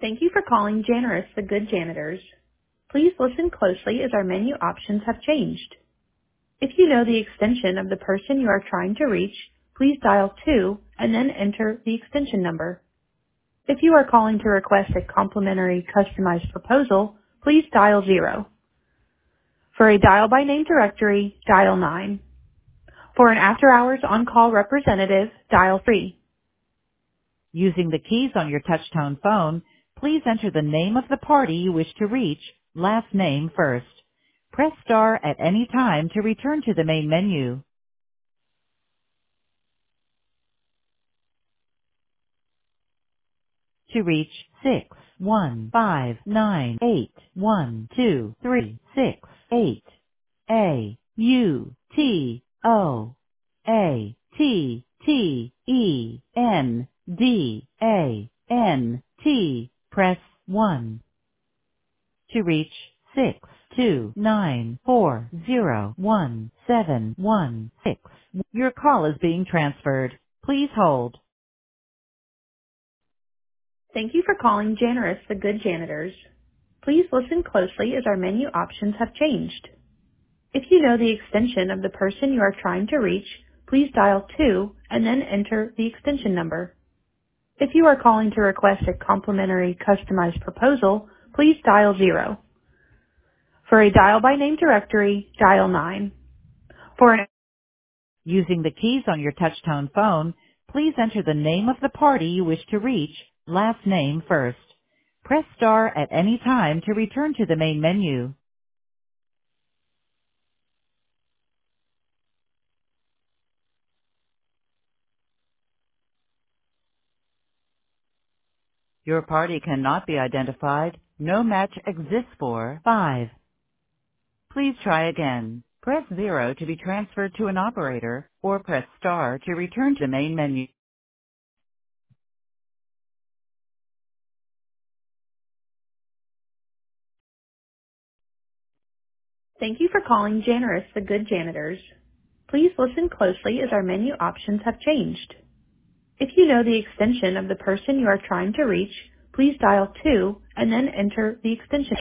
Thank you for calling Janiris, the Good Janitors. Please listen closely as our menu options have changed. If you know the extension of the person you are trying to reach, please dial 2 and then enter the extension number. If you are calling to request a complimentary customized proposal, please dial 0. For a dial by name directory, dial 9. For an after-hours on-call representative, dial 3. Using the keys on your touch-tone phone, please enter the name of the party you wish to reach, last name first. Press star at any time to return to the main menu. To reach 615981236 AUTOATTENDANT, press 1. To reach 629401716. Your call is being transferred. Please hold. Thank you for calling Janiris, the Good Janitors. Please listen closely as our menu options have changed. If you know the extension of the person you are trying to reach, please dial 2 and then enter the extension number. If you are calling to request a complimentary customized proposal, please dial 0. For a dial by name directory, dial 9. For an Using the keys on your touch-tone phone, please enter the name of the party you wish to reach, last name first. Press star at any time to return to the main menu. Your party cannot be identified. No match exists for 5. Please try again. Press 0 to be transferred to an operator, or press star to return to the main menu. Thank you for calling Janiris, the Good Janitors. Please listen closely as our menu options have changed. If you know the extension of the person you are trying to reach, please dial 2 and then enter the extension.